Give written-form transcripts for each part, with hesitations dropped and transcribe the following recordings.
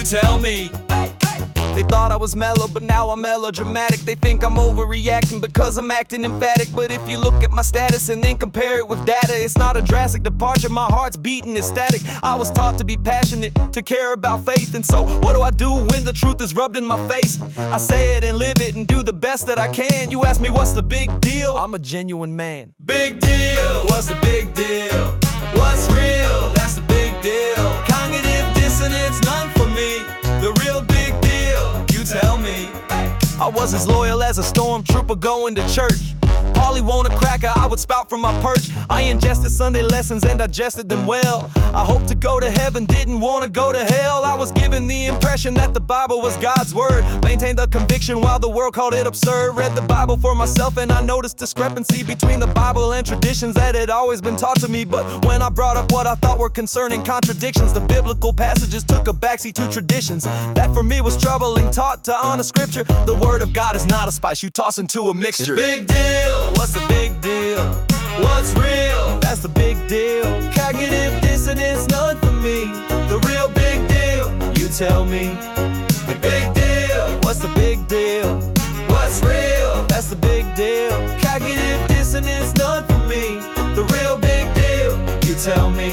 tell me. They thought I was mellow, but now I'm melodramatic. They think I'm overreacting because I'm acting emphatic. But if you look at my status and then compare it with data, it's not a drastic departure, my heart's beating ecstatic. I was taught to be passionate, to care about faith. And so what do I do when the truth is rubbed in my face? I say it and live it and do the best that I can. You ask me what's the big deal? I'm a genuine man. Big deal, what's the big deal? What's real? That's the big deal. Cognitive dissonance, none for me. The real big deal, you tell me. I was as loyal as a stormtrooper going to church. Paulie want a cracker, I would spout from my perch. I ingested Sunday lessons and digested them well. I hoped to go to heaven, didn't want to go to hell. I was given the impression that the Bible was God's word. Maintained the conviction while the world called it absurd. Read the Bible for myself and I noticed discrepancy between the Bible and traditions that had always been taught to me. But when I brought up what I thought were concerning contradictions, the biblical passages took a backseat to traditions. That for me was troubling, taught to honor scripture. The word of God is not a spice you toss into a mixture. Big deal, what's the big deal? What's real? That's the big deal. Cognitive dissonance, none for me. The real big deal, you tell me. The big deal, What's the big deal? what's real? That's the big deal. Cognitive dissonance, none for me. The real big deal, you tell me.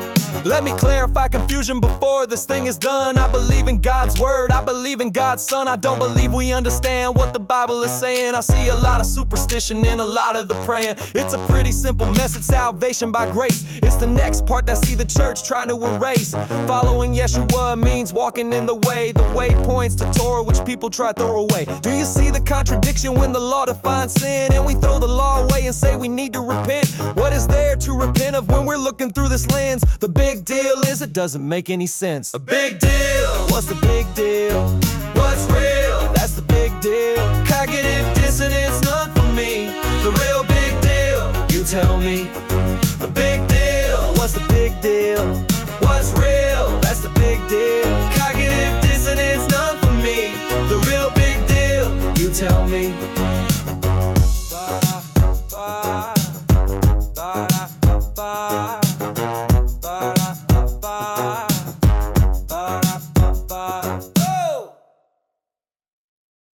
Let me clarify confusion before this thing is done. I believe in God's word, I believe in God's son. I don't believe we understand what the Bible is saying. I see a lot of superstition in a lot of the praying. It's a pretty simple message, salvation by grace. It's the next part that see the church trying to erase. Following Yeshua means walking in the way. The way points to Torah, which people try to throw away. Do you see the contradiction when the law defines sin and we throw the law away and say we need to repent? What is there to repent of when we're looking through this lens? The big deal is it doesn't make any sense. A big deal, What's the big deal? what's real? That's the big deal. Cognitive dissonance, none for me. The real big deal, you tell me. The big deal, What's the big deal? what's real? That's the big deal. Cognitive dissonance, none for me. The real big deal, you tell me.